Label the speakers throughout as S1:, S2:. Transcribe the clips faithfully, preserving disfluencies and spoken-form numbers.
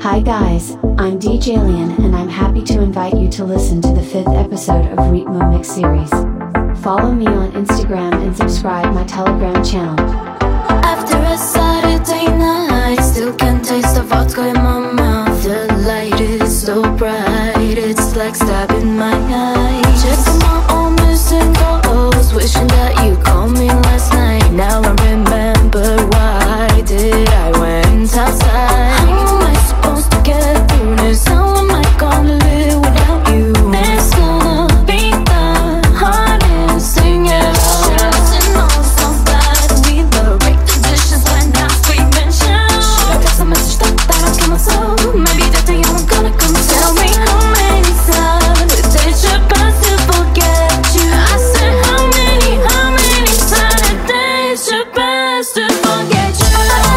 S1: Hi guys, I'm D J Lian and I'm happy to invite you to listen to the fifth episode of Ritmo Mix series. Follow me on Instagram and subscribe my Telegram channel.
S2: After a Saturday night, still can taste the vodka in my mouth. The light is so bright, it's like stabbing my eyes. Checking my own missing calls, wishing that you called me last night. Now I remember why did I went outside. How am I supposed to get through this? How am I gonna live without you? It's gonna be the hardest thing ever. Should've known so bad we would break the dishes when I sweet mention. Should've got some message that I don't kill myself. Maybe that day I'm gonna come tell me how many times it takes your best to forget you. I said how many, how many times it takes your best to forget you.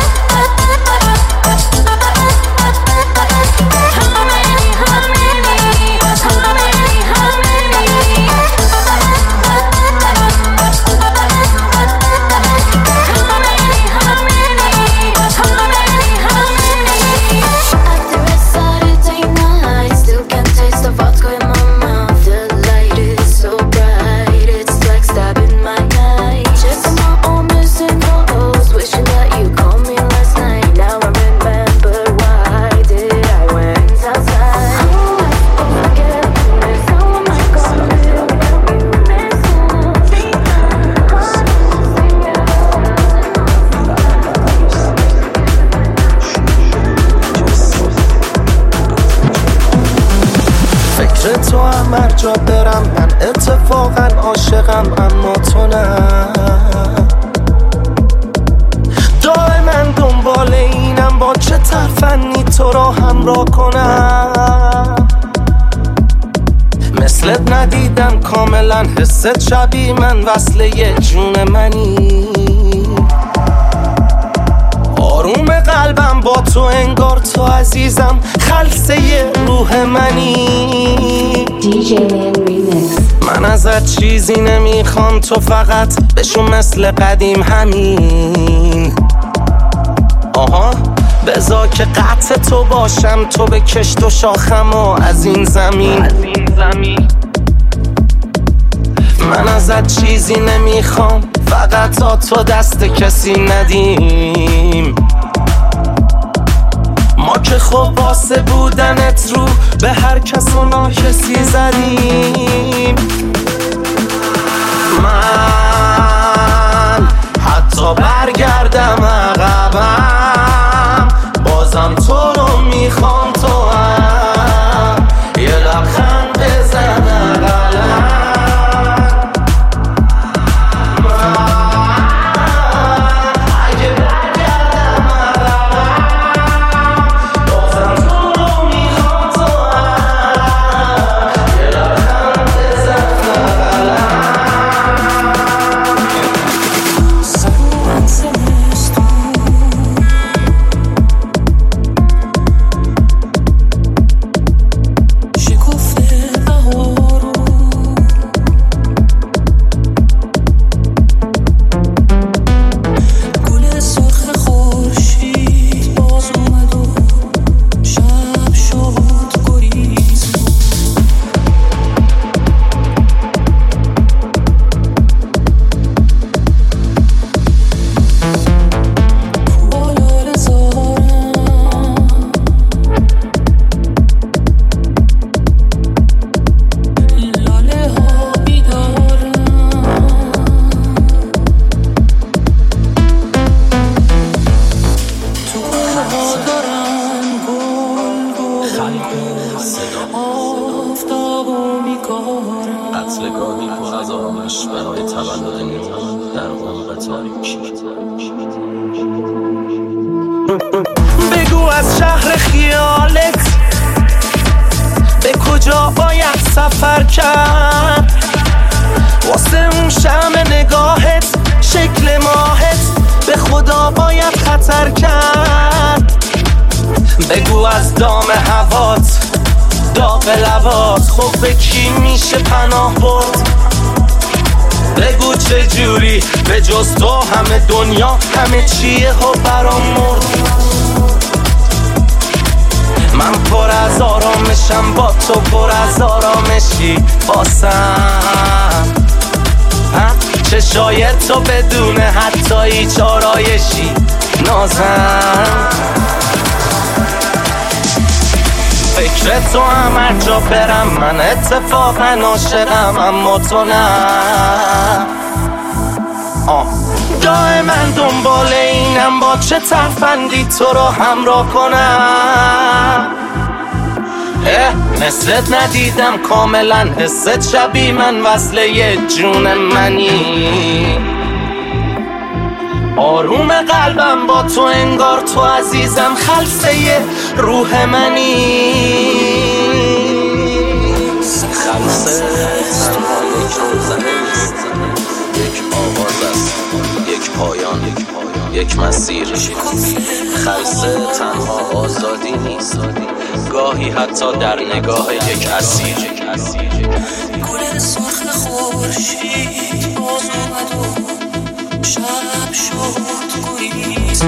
S3: تو هم هر جا برم من اتفاقا عاشقم اما تو نه. دائما دنبال اینم با چه ترفنی تو را همراه کنم. مثلت ندیدم کاملا حست شبیه من وصله جون منی. آروم قلبم با تو انگار تو عزیزم خلصه روح منی.
S1: دی جی Lian Remix.
S3: من ازت چیزی نمیخوام تو فقط بشو مثل قدیم همین. آها بذار که قطع تو باشم تو به کشت و شاخم و از این زمین. از این زمین من ازت چیزی نمیخوام فقط تا تو دست کسی ندیم. ما که خب واسه بودنت رو به هر کس و ناکسی زدیم. من حتی برگردم عقبم بازم تو رو میخوام تو هم یه لبخند بزن قلم. بگو از شهر خیالت به کجا باید سفر کرد. واسه اون شمع نگاهت شکل ماهت به خدا باید خطر کرد. بگو از دام هوات داغ لبات خب به کی میشه پناه برد. بگو چه جوری به جز تو همه دنیا همه چیه ها برام مرد. آرامشم با تو پر از آرامشی باسم. چشای تو بدون حتی هیچ آرایشی نازم. فکر تو هم هر جا برم من اتفاقا عاشقم اما تو نه. آه جای من دنبال اینم با چه ترفندی تو رو همراه کنم. اه مثلت ندیدم کاملا حست شبیه من وصله یه جون منی. آروم قلبم با تو انگار تو عزیزم خلصه روح منی. خلصه تنها یک روزنه نیست، یک آواز است، یک پایان، یک مسیر. خلصه تنها آزادی نیست، گاهی حتی در نگاه یک اسیر.
S4: گل سرخ خورشید باز اومد و شب شد گریز.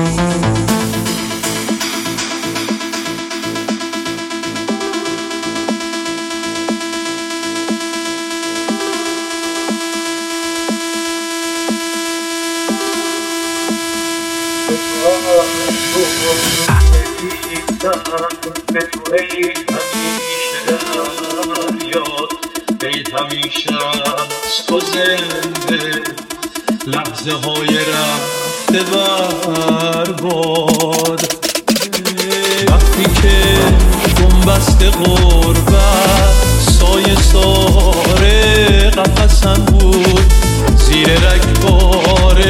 S5: به تو ای همیشه در یاد، ای همیشه از تو زنده لحظه های رفته برباد. وقتی که بنبست غربت سایه ساره قفصم بود، زیر رگبار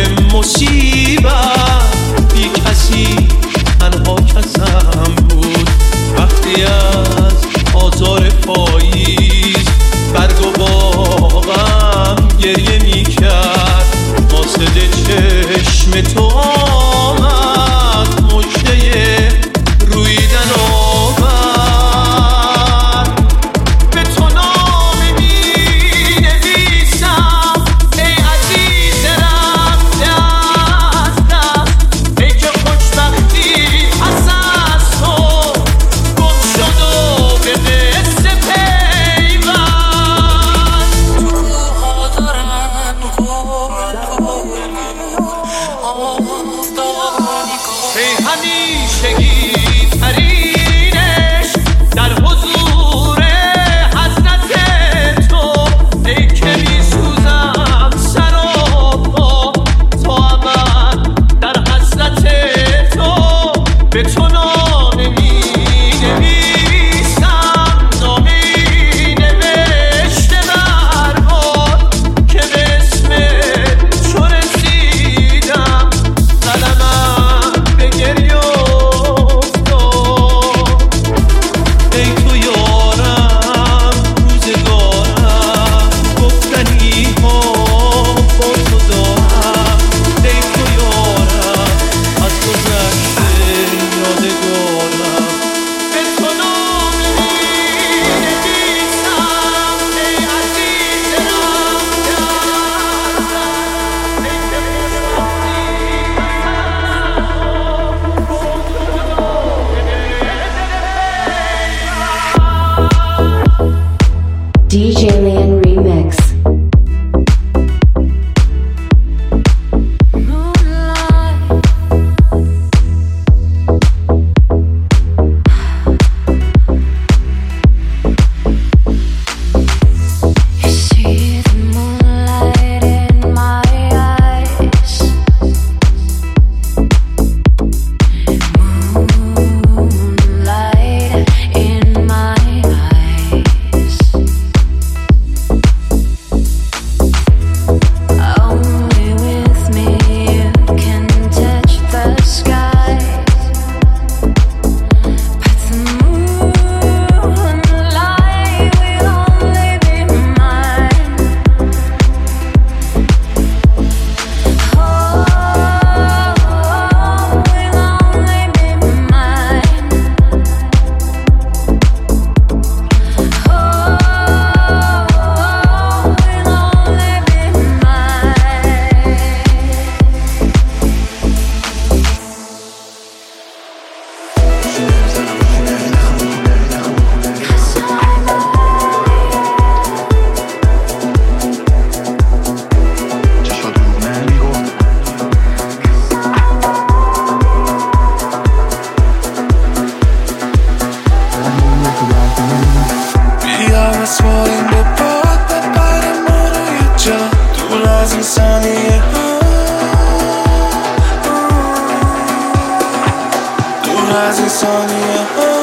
S5: مصیبت بی کسی تنها کسم بود. وقتی از آزار پاییز برگ و باغم گریه می کرد، قاصد چشم تو آمد مژده رویدن آورد. به تو نامه می نویسم ای عزیز رفته از دست، ای که خوشبختی از از تو گم شد و به قصه پیوند.
S4: کوها دارن گل آفتابی کن،
S5: ای همیشگی ترینش در حضور حضرت تو، ای که می سوزم سر و پا تا ابد در حسرت تو. به تو نامه می نویسم، نامه ای نوشته برباد که به اسم چو رسیدم قلمم به گریه افتاد. ای تو یارم روزگارم گفتنی ها با تو دارم. ای تو یارم از گذشته یادگارم. به تو نامه می نویسم ای عزیز رفته از دست، ای که
S1: D J Lian Remix.
S2: You see the moonlight in my eyes, moonlight in my eyes.
S6: رسواییم با باد ببریم ما رو یه جا دور از این ثانیه ها، دور از این ثانیه ها.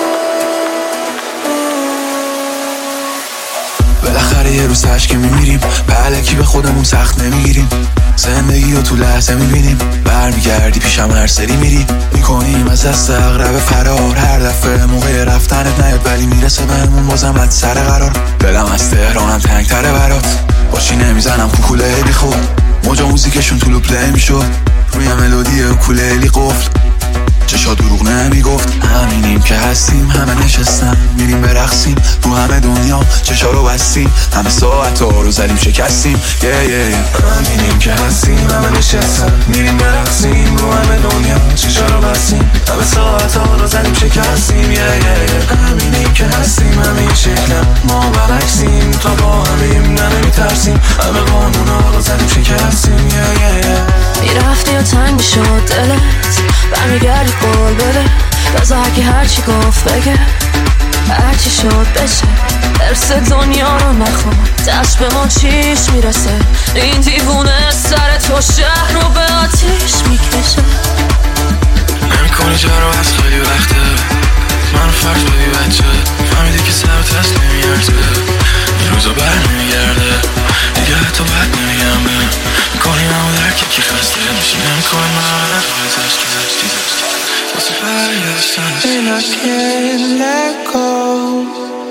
S6: بالاخره یه روز هشت که میمیریم بلکی به خودمون سخت نمیگیریم، زندگی رو تو لحظه میبینیم، برمیگردی پیشم هر سری میری میکنیم از دست اغرب فرار، هر دفعه موقع رفتنت نیاد ولی میرسه بهمون بازم از سر قرار، دلم از تهرانم تنگ تره برات، باشی نمیزنم کوکوله بی خود، موجا موزیکشون طولو پلی میشد روی ملودی اوکوللی قفل، چشا دروغ نمیگفت، همینیم که هستیم، همه نشستن میریم برقصیم رو همه دنیا، چشا رو بستیم همه ساعت ها رو زدیم شکستیم، یه یه یه همینیم که هستیم، همه نشستن میریم برقصیم رو همه دنیا، چشا رو بستیم همه ساعت ها رو زدیم شکستیم، یه یه یه همینیم که هستیم، همین شکلم ما برعکسیم، تا با همیم نمیترسیم، همه قانونا رو زدیم شکستیم، یه یه یه
S2: میرفتی و تنگ شد دلت، برمیگردی قول بده، بذار هرکی هرچی گفت بگه، هرچی شد بشه، ارس دنیا رو نخون، دست به ما چیش میرسه، این دیوونه سر تو شهر رو به آتیش میکشه.
S6: نمیکنی جارو از خیلی وقته، منو فرض بدی بچه، فهمیدی که سر تست نمیارده، این روزا بر نمیگرده، دیگه حتی بد نمیگم به میکنی منو درکی که خسته میشی، نمیکنی من باید عشقی زشتی زشتی واسه برگشتن. And I can't let go,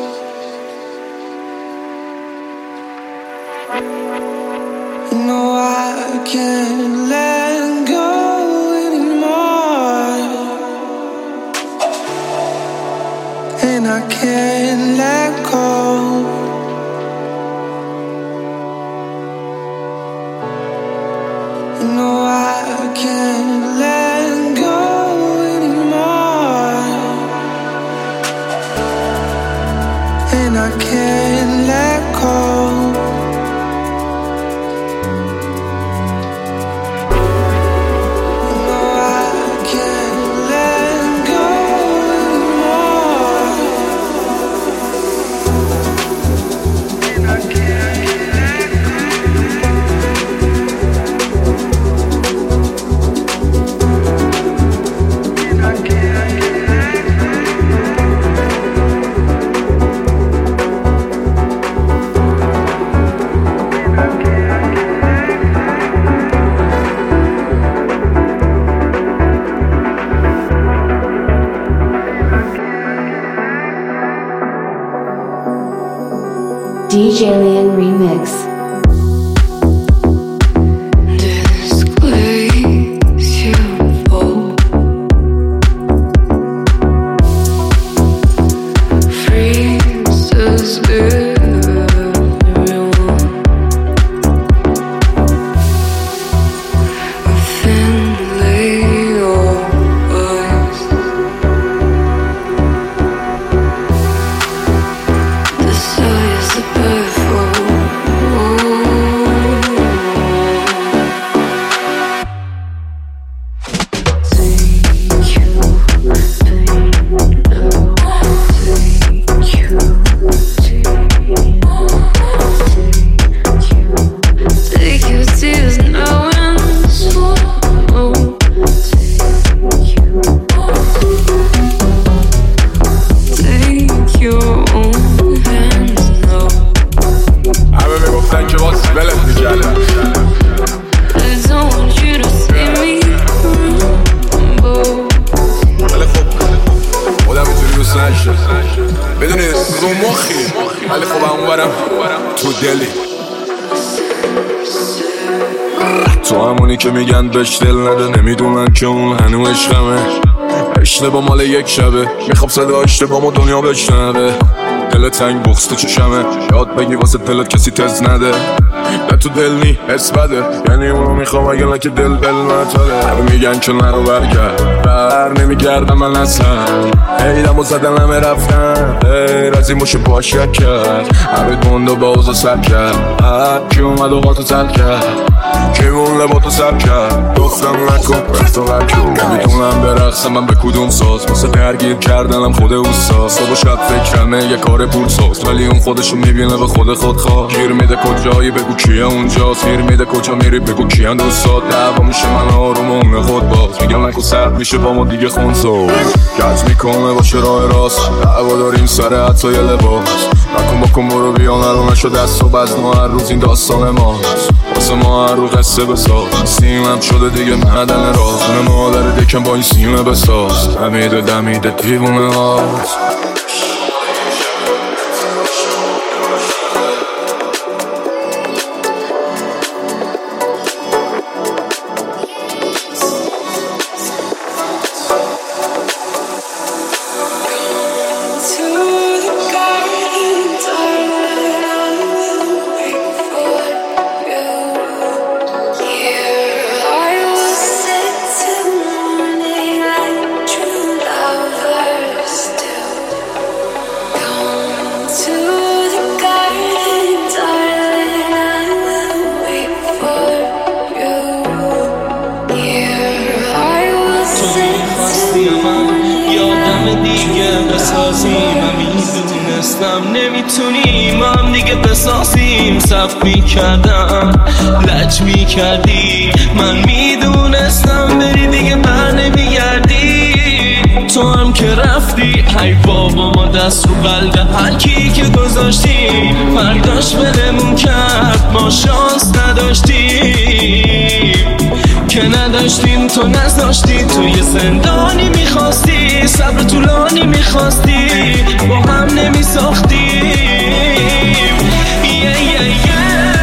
S6: you know I can't let go anymore, and I can't let go, you know I can't let go anymore, and I can't let go.
S1: D J Lian Remix.
S7: که میگن بهش دل نده، نمیدونن که اون هنو عشقمه، عشق با مال یک شبه، میخوام صدا اشتباه ما دنیا بشنوه، دل تنگ بغض تو چشمه، یاد بگی واسه دلت کسی تز نده، نه تو دل نی حس بده، یعنی اونو میخوام اگه نه که دل دل نتاره، میگن که نرو برگرد، بر نمیگردم من اصلا، ایدم و زدن همه رفتن، غیر از این باشه باش یک کرد، همه دوندو با اوزا سر کرد، کی اومد و با تو سر کرد، کی اون لبا تو سر کرد، گفتم نکن رفت و رکن، نمیتونم برقصم من به کدوم ساز، واسه درگیر کردنم خود اوستا، صبح و شب فکرمه یه کار داره پول ساز، ولی اون خودشو میبینه به خود خود خواه. گیر میده کجایی بگو کیه اونجاست، گیر میده کجا میری بگو کیان دوستات. دعوا میشه من آروم اون خود باز، میگم نکو سرد میشه با ما دیگه خونساز. گز میکنه باشه راه راست، دعوا داریم سر حتی یه لباس. نکن بکن برو بیا نرو نشو دست و بزن و هر روز این داستان ماست. واسه ما هر رو قصه بساز، سیمم شده دیگه معدن راز. خونه مادر دکم با این سیمه بساز، دمیده دمیده دیوونه هاست.
S5: نمیتونیم هم دیگه بسازیم. صف میکردم لج میکردی، من میدونستم بری دیگه بر نمیگردی. تو هم که رفتی ای بابا ما دست رو قلب هر کی که گذاشتیم. فرداش بلمون کرد ما شانس نداشتیم که نداشتیم. تو نذاشتی تو یه زندانی میخواستی، صبر طولانی میخواستی، با هم نمیساختیم. yeah, yeah, yeah.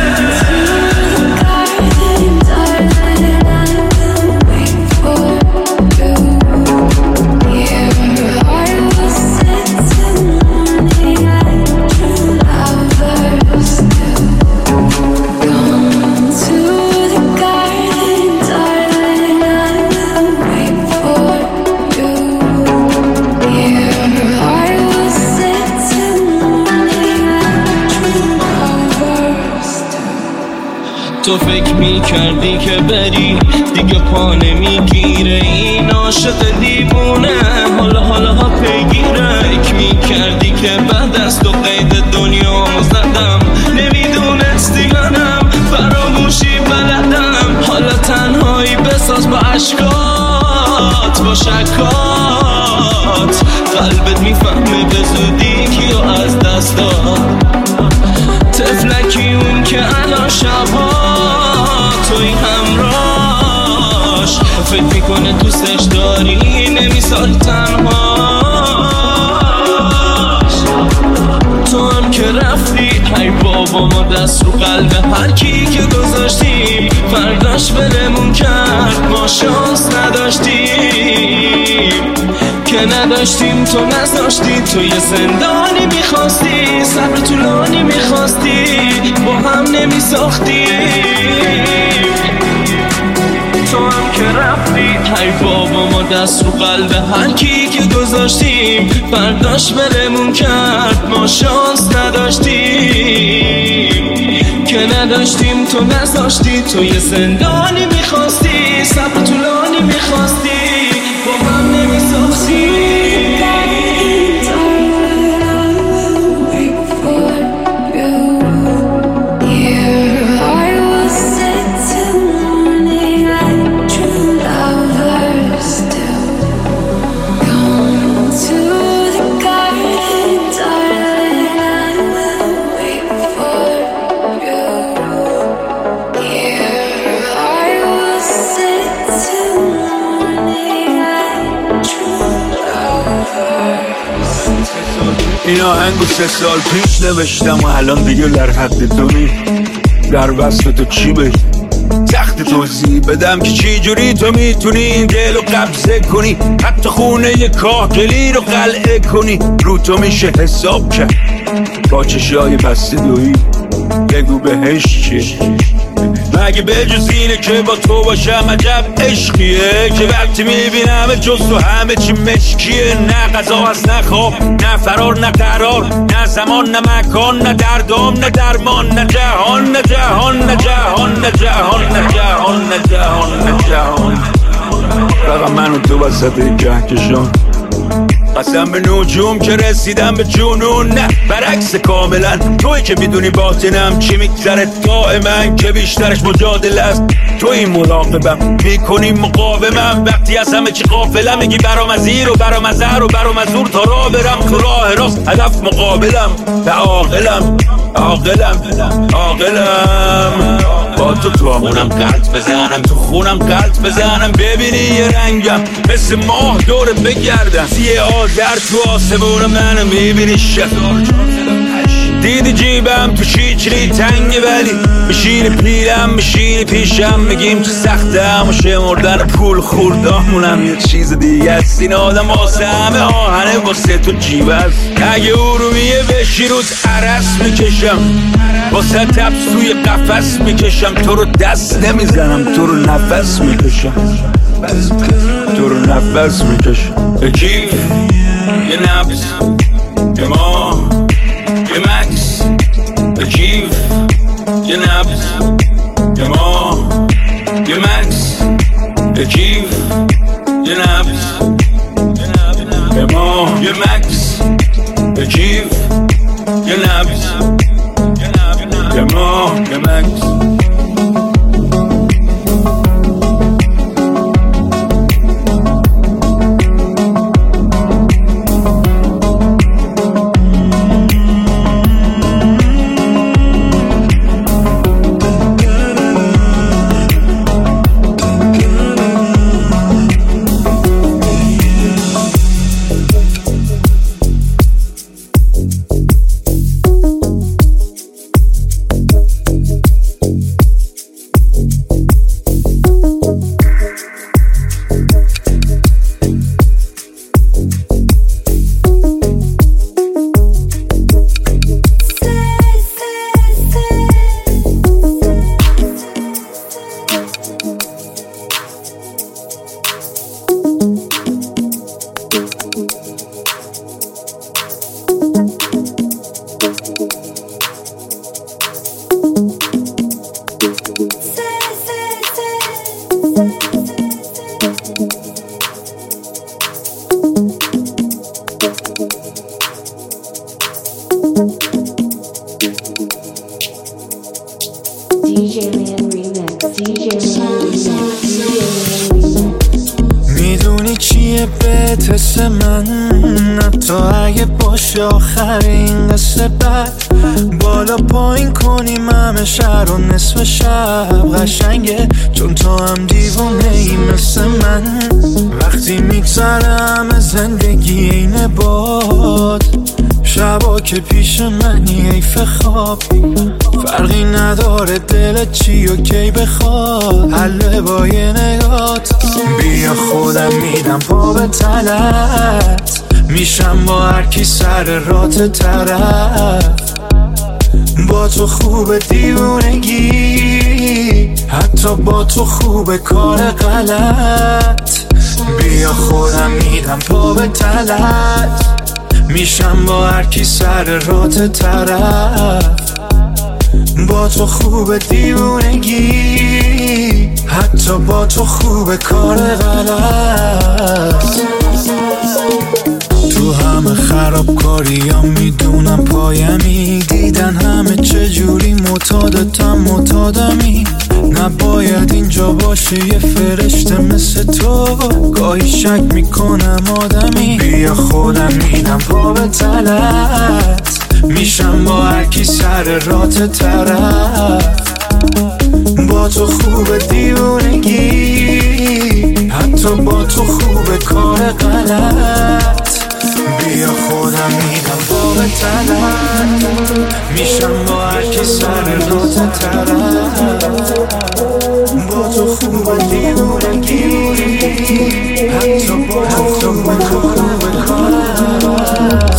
S5: تو فکر میکردی که بری دیگه پا نمیگیره این عاشق دیوونه، حالا حالا ها پیگیره. فکر میکردی که بعد از تو قید دنیا زدم، نمیدونستی منم فراموشی بلدم. حالا تنهایی بساز با عشقات با شکات، قلبت میفهمه به زودی کیو از دست داد. طفلکی اون که الان شبها توی همراش، فکر میکنه دوستش داری نمیذاری تنهاش. تو هم که رفتی ای بابا ما دست رو قلب هر کی که گذاشتیم. فرداش بلمون کرد ما شانس نداشتیم که نداشتیم. تو نذاشتی تو یه زندانی میخواستی، صبر طولانی میخواستی، با هم نمیساختی. تو هم که رفتی ای بابا ما دست رو قلب هر کی که گذاشتیم. فرداش بلمون کرد ما شانس نداشتیم که نداشتیم. تو نذاشتی تو یه زندانی میخواستی، صبر طولانی میخواستی، با هم نمیساختی.
S8: این آهنگو سه سال پیش نوشتم و الان دیگه در حد تو نی. در وصف تو چی بگی؟ سخت توضیح بدم که چی جوری تو میتونی این دل رو قبضه کنی، حتی خونه ی کاهگلی رو قلعه کنی. رو تو میشه حساب کرد با چشای بسته دویی. بگو بهش چیه مگه به جز اینه که با تو باشم عجب عشقیه که وقتی میبینم جز تو همه چی مشکیه. نه غذا هست نه خواب نه فرار نه قرار، نه زمان نه مکان نه دردام نه درمان، نه جهان نه جهان نه جهان نه جهان نه جهان نه جهان نه جهان. فقط من و تو وسط کهکشان قسم به نجوم که رسیدم به جنون، نه برعکس کاملا. توی که میدونی باطنم چی میگذره، دائما که بیشترش مجادله است. توی مراقبم میکنی مقاومم، وقتی از همه چی غافلم میگی برام از این و برام از هر و برام از اون، تا راه برم تو راه راست هدف مقابلم. به عاقلم عاقلم عاقلم با تو تو خونم قلط بزنم، تو خونم قلط بزنم، ببینی یه رنگم مثل ماه دور بگردم. یه آذر تو آسمون منو میبینی شکار دیدی جیبم تو شیچری تنگه، ولی میشینی پیلم میشینی پیشم، میگیم تو سختم و شمردن پول خوردامونم یه چیز دیگه است. این آدم واسه همه آهنه، واسه تو جیب است. اگه ارومیه بشی روت عرص میکشم، واسه تب سوی قفس میکشم. تو رو دست نمیزنم، تو رو نفس میکشم، تو رو نفس میکشم. کیف یه نبض یه ما یه مکس، کیف یه نبض یه ما یه مکس، کیف یه نبض یه ما یه مکس، کیف یه نبض یه ما یه مکس.
S9: میدونی چیه بهت حس من، حتی اگه باشه آخرین قصه بد، بالا پایین کنیم همه شهر و نصف شب قشنگه، چون تو هم دیوونه ای مثل من. وقتی میگذرم زندگی اینه باد، شبا که پیش منی حیف خواب، فرقی نداره دلت چی و کی بخواد، حله با یه نگات. بیا خودم میدم پا به تلت، میشم با هر کی سر رات طرف. با تو خوب دیوونگی، حتی با تو خوب کار غلط. بیا خودم میدم پا به تلت، میشم با هر کی سر رات طرف. با تو خوب دیوونگی، حتی با تو خوب کار غلط. تو همه خرابکاری ها میدونم پایمی، دیدن همه چجوری معتادتم معتادمی. نباید اینجا باشه یه فرشته مثل تو، گاهی شک میکنم آدمی. بیا خودم میدم پا به تلت، میشم با هر کی سر رات طرف. با تو خوب دیوونگی، حتی با تو خوب کار غلط. بیا خودم میدم با به تلت، میشم با هر کی سر رات طرف. با تو خوب دیوونگی، حتی با تو خوب کار غلط.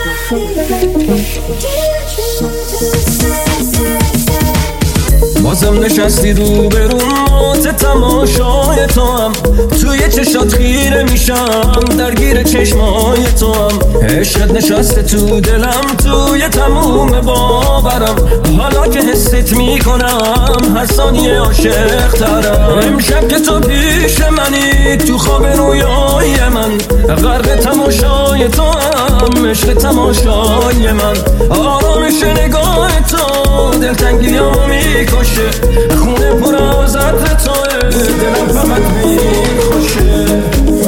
S10: واسه
S5: الان نشستی رو برون موت تماشای تو هم توی چشات خیره میشم درگیر چشمای تو هم عشقت نشسته تو دلم توی تموم باورم حالا که حست میکنم هر ثانیه عاشق ترم امشب که تو پیش منی تو خواب رویای من غرق تماشای تو هم عشق تماشای من آرامش نگاه تو دلتنگی ها میکشه خونه پر از عطر توه دلم فقط میخوشه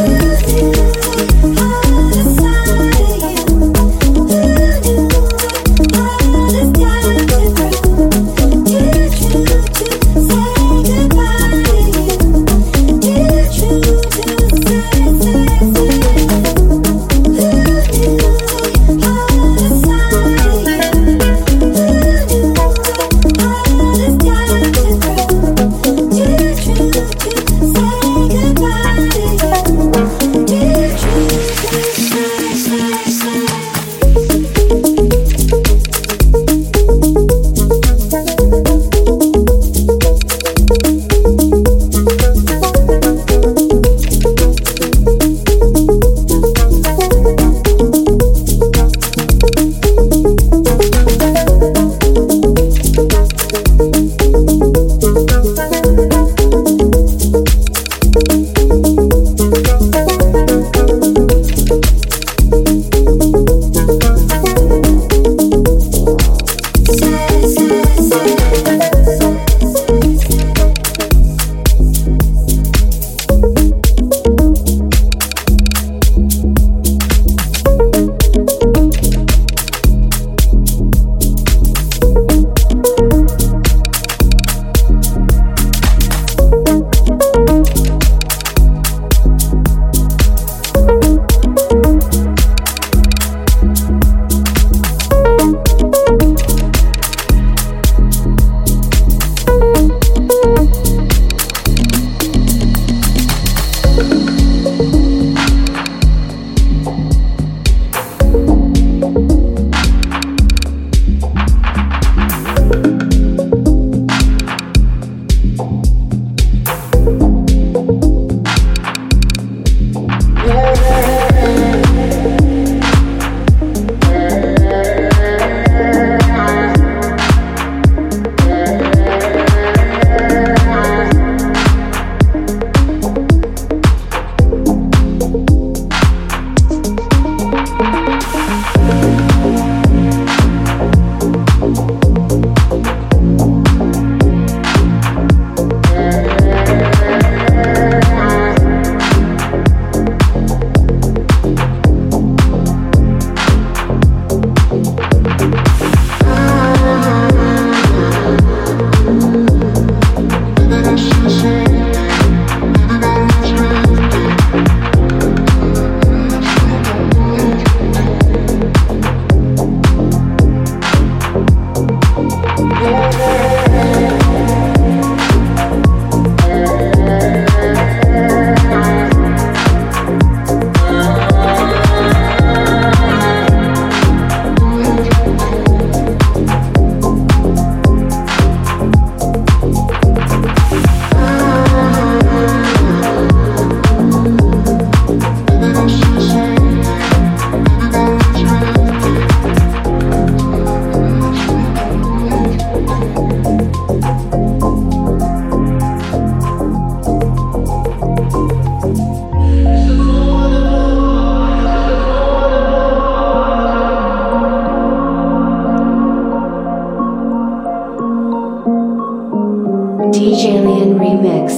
S1: DJlian Remix.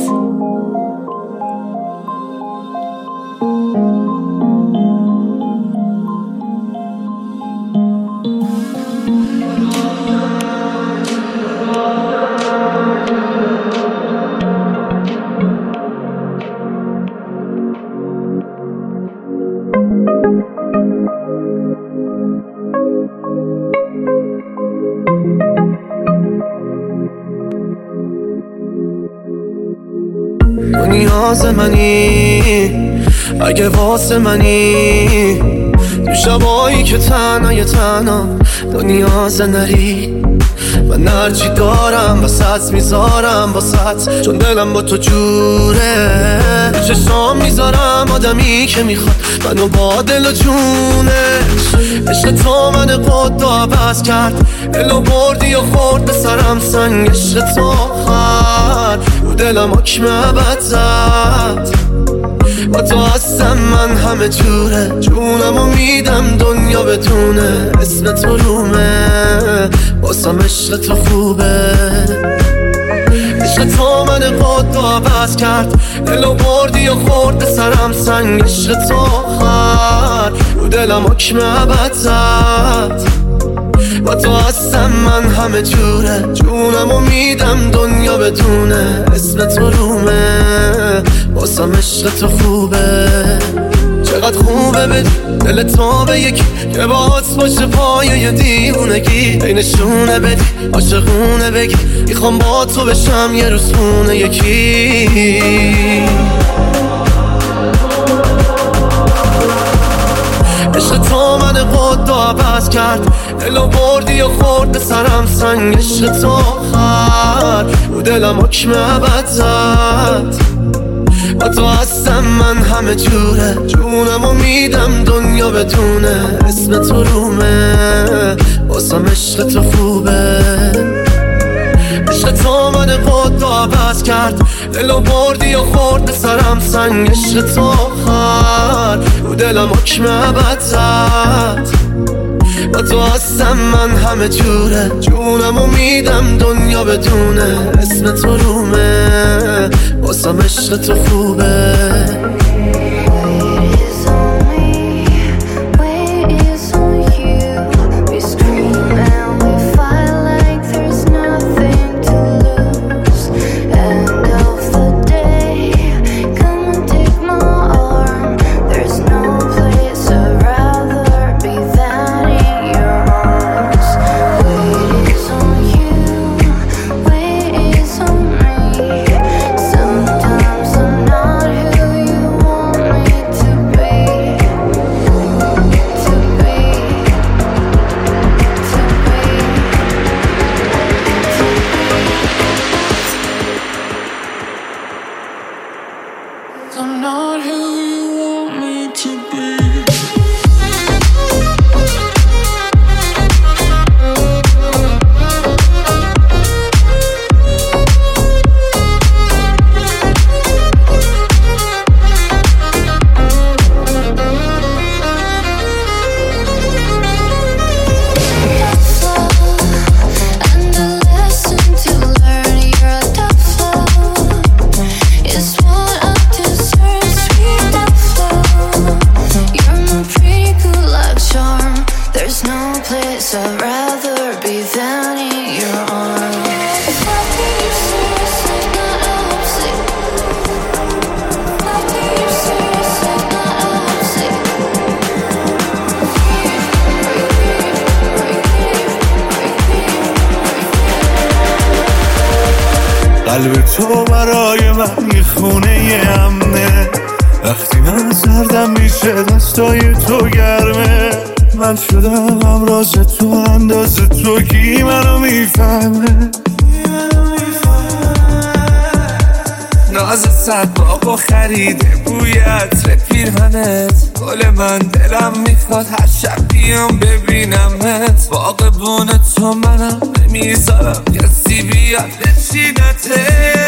S3: نیاز منی اگه واسه منی تو شبایی که تنهای تنها تو نیاز نری
S10: من هرچی دارم وسط میذارم واسط، چون دلم با تو جوره. چشام میذارم آدمی که میخواد منو با دل و جونش. عشق تو من قد و عوض کرد، دلو بردی و خورد به سرم سنگ. عشق تو آخر رو دلم حکم ابد زد. با تو هستم من همه جوره، جونمو میدم دنیا بدونه. اسم تو رومه باسم عشق تو خوبه. عشق تو من قد و عوض کرد، دلو بردی و خورد به سرم سنگ. عشق تو آخر رو دلم حکم ابد زد. با تو هستم من همه جوره، جونمو میدم دنیا بدونه. اسم تو رومه باسم عشق تو خوبه. چقدر خوبه بدی دل تو به یکی که باهات باشه پایه دیوونگی. اینشونه بدی عاشقونه بگی میخوام با تو بشم یه روز خونه یکی. عشق تو من قد و عوض کرد، دلو بردی و خورد به سرم سنگ. عشق تو آخر رو دلم حکم ابد زد. با تو هستم من همه جوره، جونمو میدم دنیا بدونه. اسم تو رومه باسم عشق تو خوبه. عشق تو من قد و عوض کرد، دلو بردی و خورد به سرم سنگ. عشق تو آخر رو دلم حکم ابد زد. با تو هستم من همه جوره، جونمو میدم دنیا بدونه. اسم تو رومه باسم عشق تو خوبه.
S9: قلب تو برای من یه خونه امنه، وقتی من سردم میشه دستای تو گرمه. من شدم امراض تو اندازه تو کی منو میفهمه. ناز صد باغ و خریده بوی عطر پیرهنت. گل من دلم میخواد هر شب بیام ببینمت. باغبون تو منم نمیذارم کسی بیاد بچینته.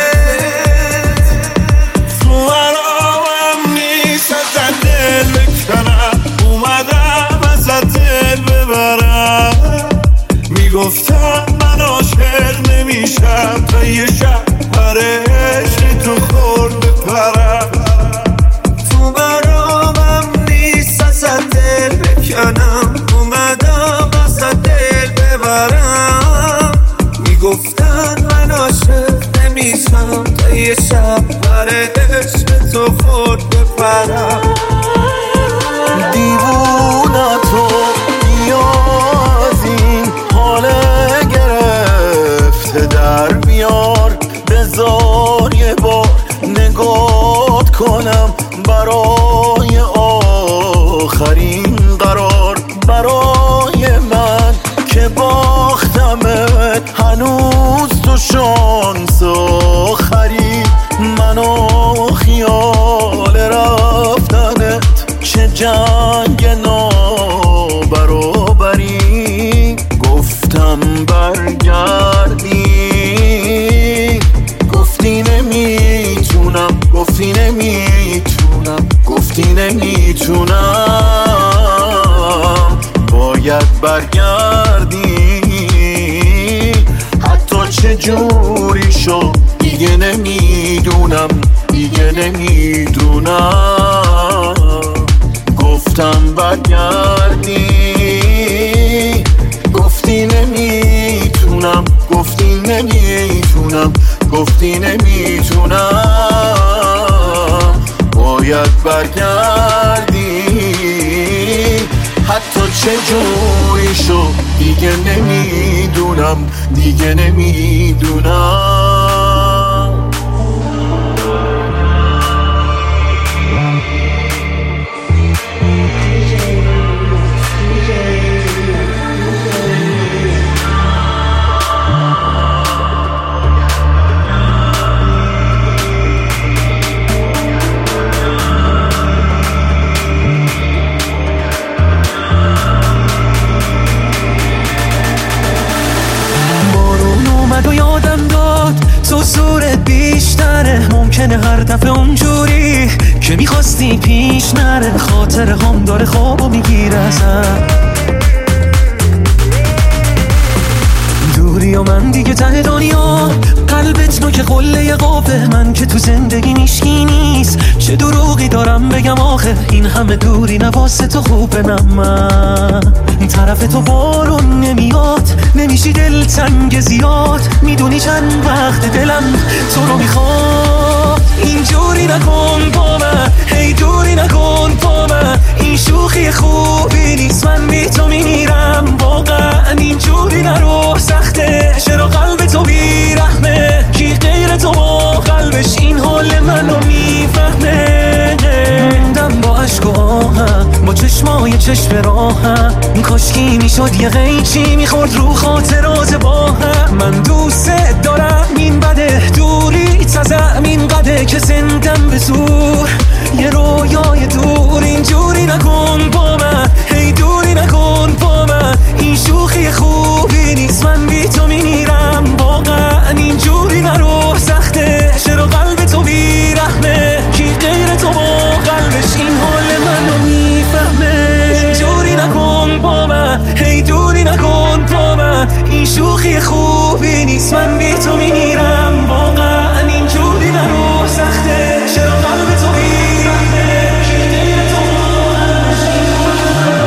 S9: تو مرامم نیست ازت دل بکنم، اومدم ازت دل ببرم. میگفتم من عاشق نمیشم تا یه شب پرش تو خورد بپرم. تو مرامم نیست ازت دل بکنم، اومدم ازت دل ببرم. میگفتن من عاشق نمیشم تا یه شب پرش تو خورد بپرم.
S10: دیوونه تو نیازی حال گرفته در بیار. بذار یه بار نگات کنم برای آخرین قرار. برای من که با
S9: شناختمت هنوز تو شانس آخری منو خیال رفتنت چه جنگ نابرابری گفتم برگردی گفتی نمیتونم گفتی نمیتونم گفتی نمیتونم باید برگردی حتی چه جوری شد دیگه نمیدونم دیگه نمیدونم گفتم برگردی گفتی نمیتونم گفتی نمیتونم گفتی نمیتونم باید برگردی حتی چه جوری شد دیگه نمیدونم دیگه نمیدونم
S5: و یادم داد تو زورت بیشتره ممکنه هر دفعه اونجوری که میخواستی پیش نره خاطر هم داره خوابو میگیره ازم دوری و من دیگه ته دنیا قلبت نوک قله قافه من که تو زندگی میشکی نیست چه دروغی دارم بگم آخه این همه دوری نواسه تو خوبه نه من طرف تو بارون نمیاد نمیشی دل تنگ زیاد میدونی چند وقت دلم تو رو میخواد اینجوری نکن با من هی دوری نکن با من این شوخی خوبی نیست من بی تو میمیرم واقعا اینجوری نرو سخته چرا قلب تو بیرحمه کی غیر تو با قلبش این حال منو میفهمه موندم با عشق و آهم با چشمای چشم راهم کاشکی میشد یه قیچی میخورد رو خاطرات با هم من دوست دارم این بده دوری تزم این قده که زندم به زور یه رویای دور اینجوری نکن با من هی دوری نکن با من این شوخی خوبی نیست من بی تو میمیرم واقعا اینجوری نرو سخته چرا قلب تو بیرحمه کی غیر تو با قلبش این حال منو میفهمه اینجوری نکن با من هی دوری نکن با من این شوخی خوبی نیست من بی تو میمیرم واقعا اینجوری نرو سخته چرا قلب تو بیرحمه کی غیر تو با قلبش این حال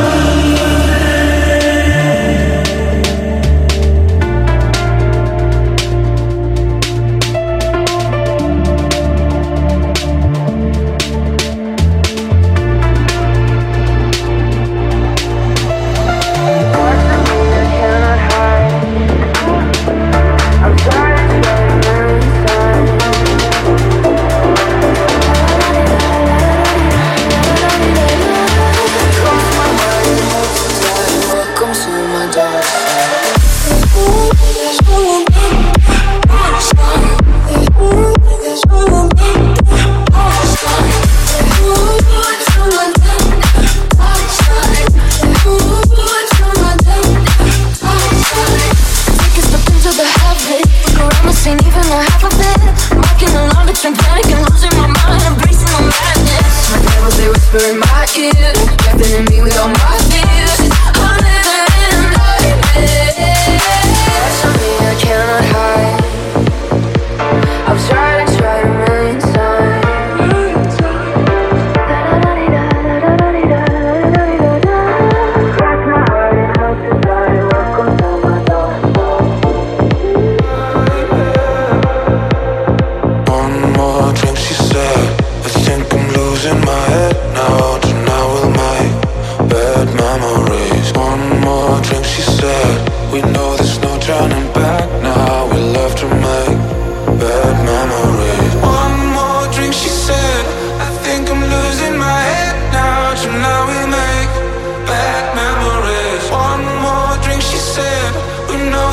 S2: whisper in my ear, laughing at me with all my fears. I'm living in nightmares. Something I cannot hide. I've tried and tried a million times. Crack my heart and hope to die. Welcome to my door.
S6: One more drink, she said. I think I'm losing my head now. Tonight will make bad memories.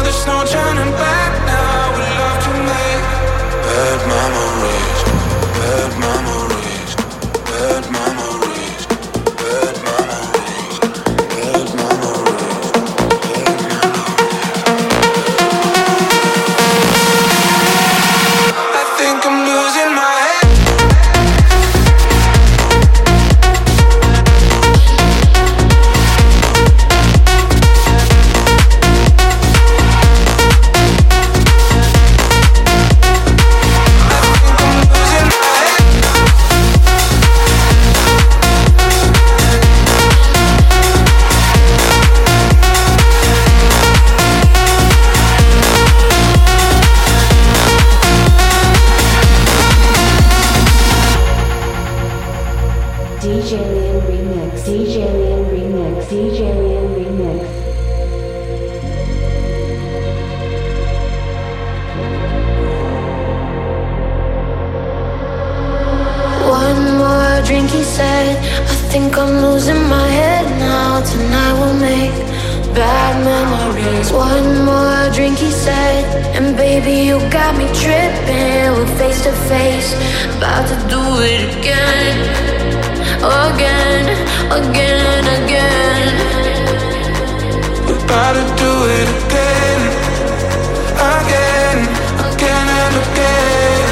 S9: there's no turning back now. We love to make bad memories, bad memories, bad memories, bad memories, bad memories, bad memories. I think I'm losing my head.
S1: D J Lian Remix, D J Lian Remix, D J Lian Remix.
S2: One more drink, he said. I think I'm losing my head now. Tonight we'll make bad memories. One more drink, he said. And baby, you got me tripping. We're face to face, about to do it again. Again, again, again.
S9: We're about to do it again, again, again and again.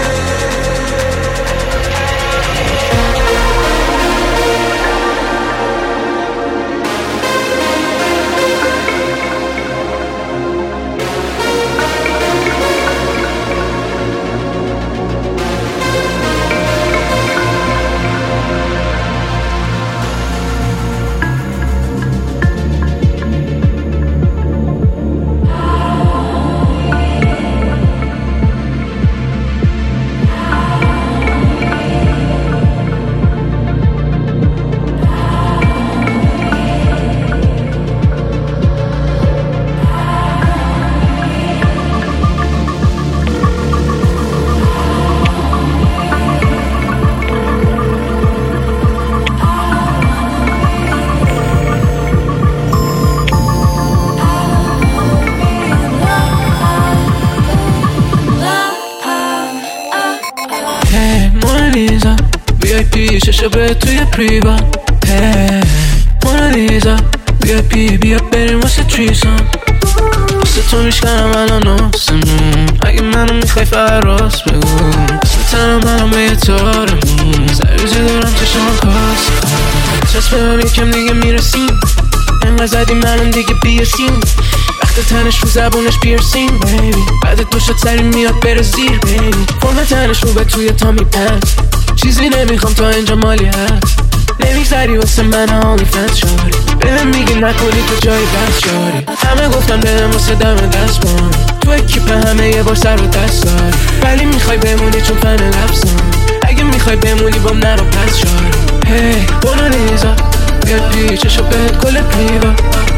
S11: ششه به توی پریوا hey. مونالیزا بیا پی بیا بریم واسه تریسم واسه تو میشکنم الان آسمون اگه منو میخوای فراس بگو اسم تنم منم به یه تارمون سریزی دارم چشم کاس چسب هم یکم دیگه میرسیم انقدر زدیم الان دیگه بیرسیم وقت تنش رو زبونش پیرسیم baby. بعد دو شد سری میاد بره زیر baby. فرم تنش رو به توی تا میپس چیزی نمیخوام تا اینجا مالی هست نمیگذری واسه من آنی فنس شاری بهم میگی نکنی تو جایی بس شاری همه گفتم بهم واسه دم دست بان تو اکیپ همه یه بار سر و دست داری ولی میخوای بمونی چون فن لبسم اگه میخوای بمونی بام نرو پس شاری هی مونالیزا بیا پی چشو بهت کل پریوا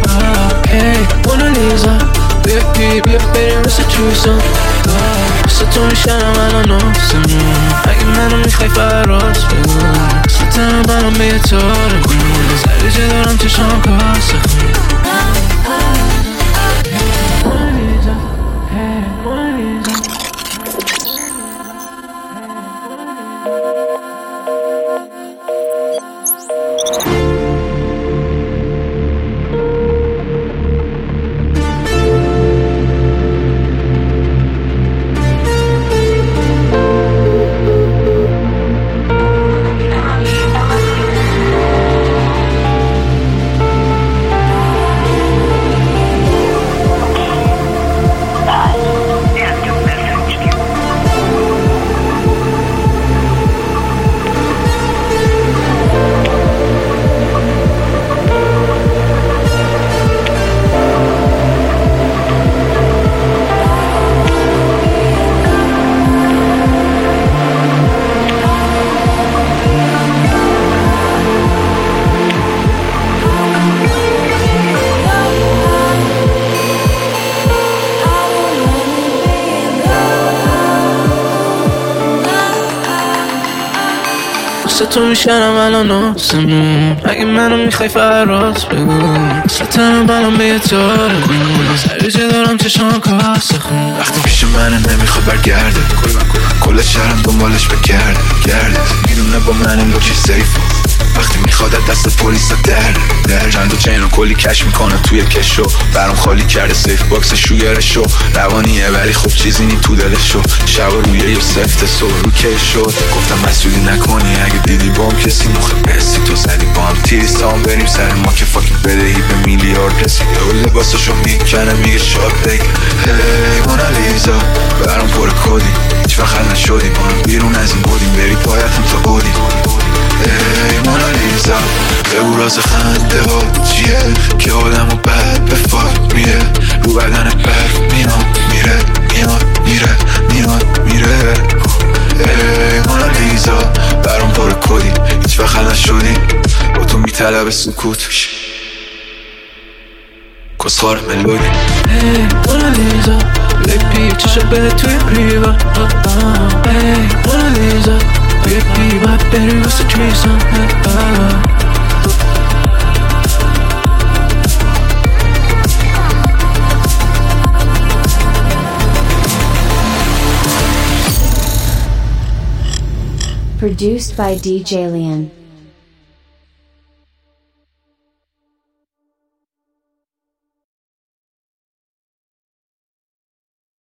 S11: هی مونالیزا بیا پی بیا بریم واسه تریسم واسه تو میشنم الان آسمون اگه منو میخوای فراس بگو ستم برام به یه تاره کنون سریجه دارم چشم کاسه خون مونالیزا هی مونالیزا واسه تو میشنم الان آسمون اگه منو میخوای فراز بگو ستنم برام به یه تاره سریجه دارم چشم کاسه خون
S6: وقتی پیش منه نمیخواد برگرده کل شهرم دنبالش بگرده گرده میدونه با من این لوکی سیفه وقتی میخواد دست پلیسا در در چند و چین رو کلی کش میکنه توی کشو برام خالی کرده سیف باکس شوگرشو روانیه ولی خب چیزی نی تو دلشو شب روی یه سفت سو رو که شد گفتم مسئولی نکنی اگه دیدی بام کسی مخه بسی تو زدی با هم تیری سام بریم سر ما که فاکین بدهی به میلیارد رسی یه لباسشو میکنه میگه شاد بگ هی مونالیزا برام پر کدی هیچ وقت نشدی بانو بیرون از این بودیم بری پایتم تا بودی ای مونالیزا بگو راز خنده ها چیه که آدم و بد به فاک میره رو بدنت برف میاد میره میاد میره میاد میره ای مونالیزا برام پر کدی هیچ وقت نشدی با تو میطلب سکوت کسخار ملودی
S11: ای مونالیزا لپی چشم به توی پریوا ای مونالیزا Baby, my baby was a threesome.
S1: Produced by D J Lian.